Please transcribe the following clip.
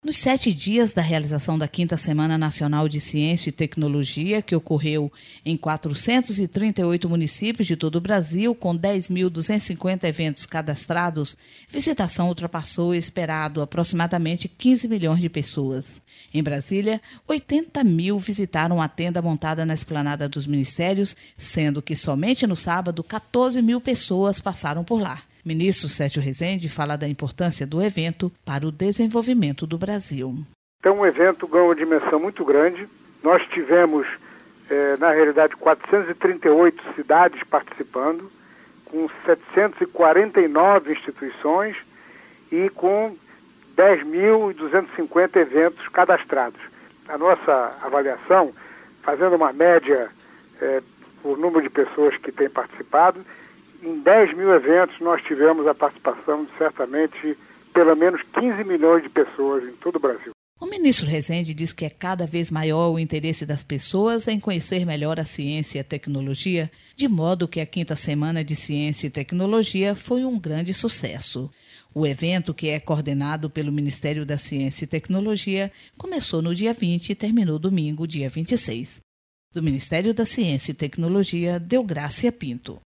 Nos 7 dias da realização da 5ª Semana Nacional de Ciência e Tecnologia, que ocorreu em 438 municípios de todo o Brasil, com 10.250 eventos cadastrados, visitação ultrapassou o esperado, aproximadamente 15 milhões de pessoas. Em Brasília, 80 mil visitaram a tenda montada na esplanada dos ministérios, sendo que somente no sábado 14 mil pessoas passaram por lá. Ministro Sérgio Rezende fala da importância do evento para o desenvolvimento do Brasil. Então o evento ganhou uma dimensão muito grande. Nós tivemos, na realidade, 438 cidades participando, com 749 instituições e com 10.250 eventos cadastrados. A nossa avaliação, fazendo uma média por número de pessoas que têm participado, em 10 mil eventos nós tivemos a participação de certamente pelo menos 15 milhões de pessoas em todo o Brasil. O ministro Rezende diz que é cada vez maior o interesse das pessoas em conhecer melhor a ciência e a tecnologia, de modo que a 5ª Semana de Ciência e Tecnologia foi um grande sucesso. O evento, que é coordenado pelo Ministério da Ciência e Tecnologia, começou no dia 20 e terminou domingo, dia 26. Do Ministério da Ciência e Tecnologia, Deográcia Pinto.